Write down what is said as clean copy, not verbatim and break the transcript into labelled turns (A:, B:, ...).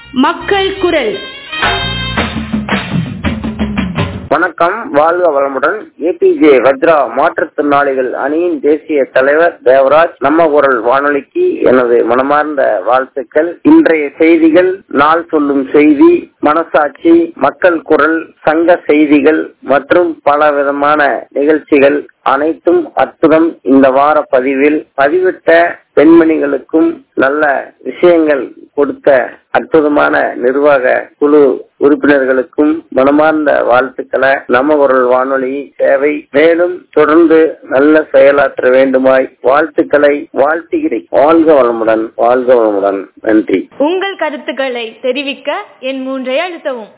A: மக்கள் குரல்.
B: வணக்கம், வாழ்க வளமுடன். ஏபிஜே வஜ்ரா மாற்றுத்திறனாளிகள் அணியின் தேசிய தலைவர் தேவராஜ். நம்ம குரல் வானொலிக்கு எனது மனமார்ந்த வாழ்த்துக்கள். இன்றைய செய்திகள், நாள் சொல்லும் செய்தி, மனசாட்சி, மக்கள் குரல், சங்க செய்திகள் மற்றும் பல விதமான நிகழ்ச்சிகள் அனைத்தும் அற்புதம். இந்த வார பதிவில் பதிவிட்ட பெண்மணிகளுக்கும் நல்ல விஷயங்கள் கொடுத்த அற்புதமான நிர்வாக குழு உறுப்பினர்களுக்கும் மனமார்ந்த வாழ்த்துக்களை நம்ம குரல் வானொலி சேவை மேலும் தொடர்ந்து நல்ல செயலாற்ற வேண்டுமாய் வாழ்த்துக்களை வாழ்த்துகிறேன். வாழ்க வளமுடன், வாழ்க வளமுடன். நன்றி.
A: உங்கள் கருத்துக்களை தெரிவிக்க என் 3 அழுத்தவும்.